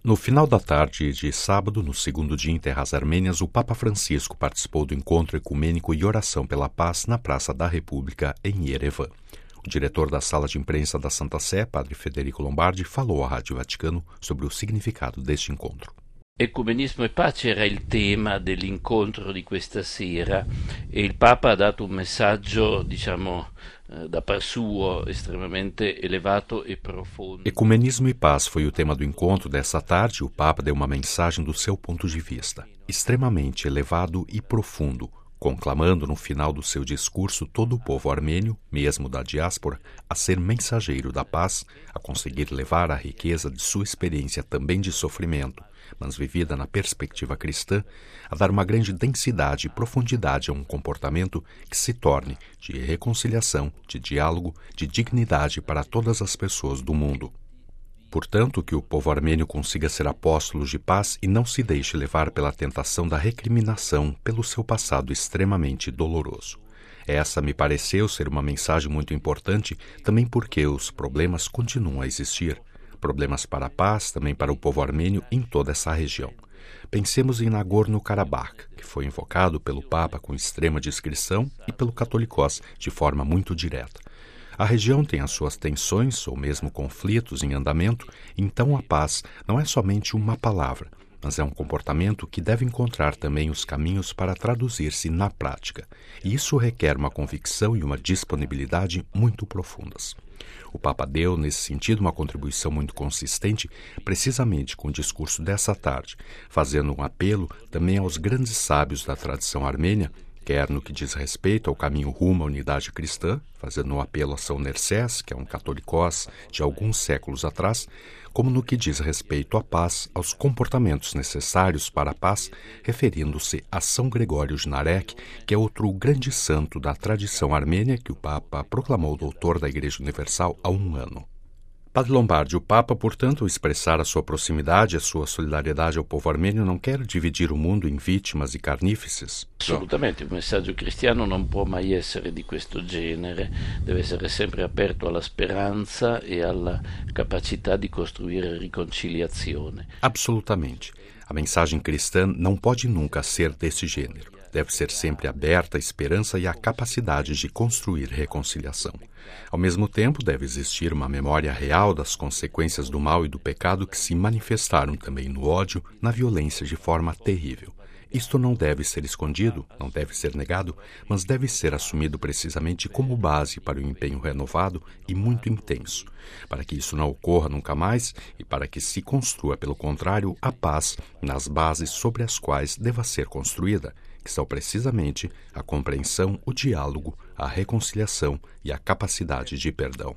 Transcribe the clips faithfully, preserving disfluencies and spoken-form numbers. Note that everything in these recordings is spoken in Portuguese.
No final da tarde de sábado, no segundo dia em terras armênias, o Papa Francisco participou do encontro ecumênico e oração pela paz na Praça da República, em Yerevan. O diretor da sala de imprensa da Santa Sé, padre Federico Lombardi, falou à Rádio Vaticano sobre o significado deste encontro. Ecumenismo e pace era il tema dell'incontro di questa sera e il Papa ha dato un messaggio, diciamo, da par suo estremamente elevato e profondo. Ecumenismo e paz foi o tema do encontro dessa tarde. O Papa deu uma mensagem do seu ponto de vista, extremamente elevado e profundo, conclamando no final do seu discurso todo o povo armênio, mesmo da diáspora, a ser mensageiro da paz, a conseguir levar a riqueza de sua experiência também de sofrimento, mas vivida na perspectiva cristã, a dar uma grande densidade e profundidade a um comportamento que se torne de reconciliação, de diálogo, de dignidade para todas as pessoas do mundo. Portanto, que o povo armênio consiga ser apóstolos de paz e não se deixe levar pela tentação da recriminação pelo seu passado extremamente doloroso. Essa me pareceu ser uma mensagem muito importante, também porque os problemas continuam a existir. Problemas para a paz, também para o povo armênio em toda essa região. Pensemos em Nagorno-Karabakh, que foi invocado pelo Papa com extrema discrição e pelo Catolicós de forma muito direta. A região tem as suas tensões ou mesmo conflitos em andamento, então a paz não é somente uma palavra, mas é um comportamento que deve encontrar também os caminhos para traduzir-se na prática. E isso requer uma convicção e uma disponibilidade muito profundas. O Papa deu, nesse sentido, uma contribuição muito consistente, precisamente com o discurso dessa tarde, fazendo um apelo também aos grandes sábios da tradição armênia, quer no que diz respeito ao caminho rumo à unidade cristã, fazendo um apelo a São Nercés, que é um catolicós de alguns séculos atrás, como no que diz respeito à paz, aos comportamentos necessários para a paz, referindo-se a São Gregório de Narek, que é outro grande santo da tradição armênia que o Papa proclamou doutor da Igreja Universal há um ano. Padre Lombardi, o Papa, portanto, ao expressar a sua proximidade e a sua solidariedade ao povo armênio, não quer dividir o mundo em vítimas e carnífices? Assolutamente, il messaggio cristiano non può mai essere di questo genere, deve essere sempre aperto alla speranza e alla capacità di costruire riconciliazione. Absolutamente. A mensagem cristã não pode nunca ser desse gênero. Deve ser sempre aberta à esperança e à capacidade de construir reconciliação. Ao mesmo tempo, deve existir uma memória real das consequências do mal e do pecado que se manifestaram também no ódio, na violência de forma terrível. Isto não deve ser escondido, não deve ser negado, mas deve ser assumido precisamente como base para o empenho renovado e muito intenso, para que isso não ocorra nunca mais e para que se construa, pelo contrário, a paz nas bases sobre as quais deva ser construída, que são precisamente a compreensão, o diálogo, a reconciliação e a capacidade de perdão.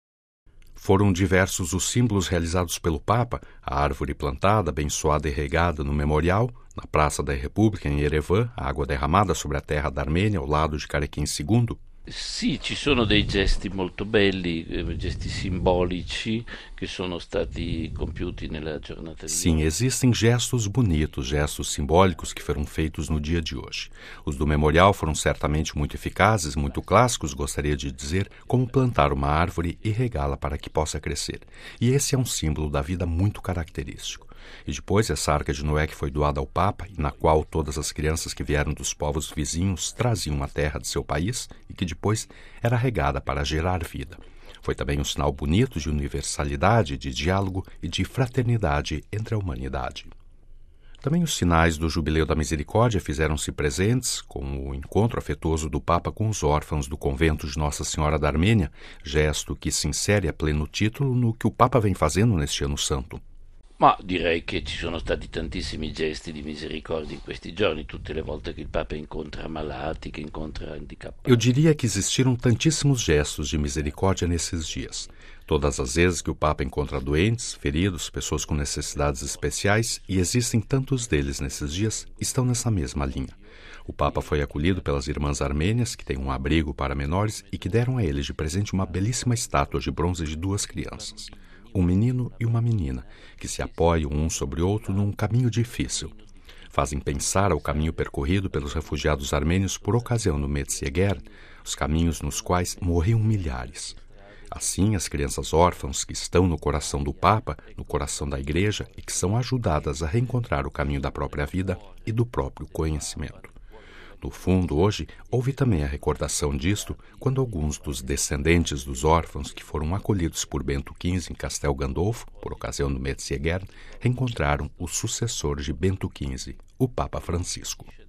Foram diversos os símbolos realizados pelo Papa, a árvore plantada, abençoada e regada no memorial, na Praça da República, em Yerevan, a água derramada sobre a terra da Armênia, ao lado de Karekin segundo. Sì, ci sono dei gesti molto belli, gesti simbolici che sono stati compiuti nella giornata di oggi. Sim, existem gestos bonitos, gestos simbólicos que foram feitos no dia de hoje. Os do memorial foram certamente muito eficazes, muito clássicos, gostaria de dizer, como plantar uma árvore e regá-la para que possa crescer. E esse é um símbolo da vida muito característico. E depois essa arca de Noé que foi doada ao Papa e na qual todas as crianças que vieram dos povos vizinhos traziam a terra de seu país e que depois era regada para gerar vida. Foi também um sinal bonito de universalidade, de diálogo e de fraternidade entre a humanidade. Também os sinais do Jubileu da Misericórdia fizeram-se presentes, como o encontro afetuoso do Papa com os órfãos do convento de Nossa Senhora da Armênia, gesto que se insere a pleno título no que o Papa vem fazendo neste ano santo. Ma direi che ci sono stati tantissimi gesti di misericordia in questi giorni, tutte le volte che il Papa incontra malati, che incontra handicappati. Eu diria que existiram tantíssimos gestos de misericórdia nesses dias. Todas as vezes que o Papa encontra doentes, feridos, pessoas com necessidades especiais, e existem tantos deles nesses dias, estão nessa mesma linha. O Papa foi acolhido pelas irmãs armênias, que têm um abrigo para menores e que deram a ele de presente uma belíssima estátua de bronze de duas crianças. Um menino e uma menina, que se apoiam um sobre o outro num caminho difícil. Fazem pensar ao caminho percorrido pelos refugiados armênios por ocasião do Metz Yeger, os caminhos nos quais morriam milhares. Assim, as crianças órfãs que estão no coração do Papa, no coração da Igreja, e que são ajudadas a reencontrar o caminho da própria vida e do próprio conhecimento. No fundo, hoje, houve também a recordação disto quando alguns dos descendentes dos órfãos que foram acolhidos por Bento quinze em Castel Gandolfo, por ocasião do Metzger, reencontraram o sucessor de Bento quinze, o Papa Francisco.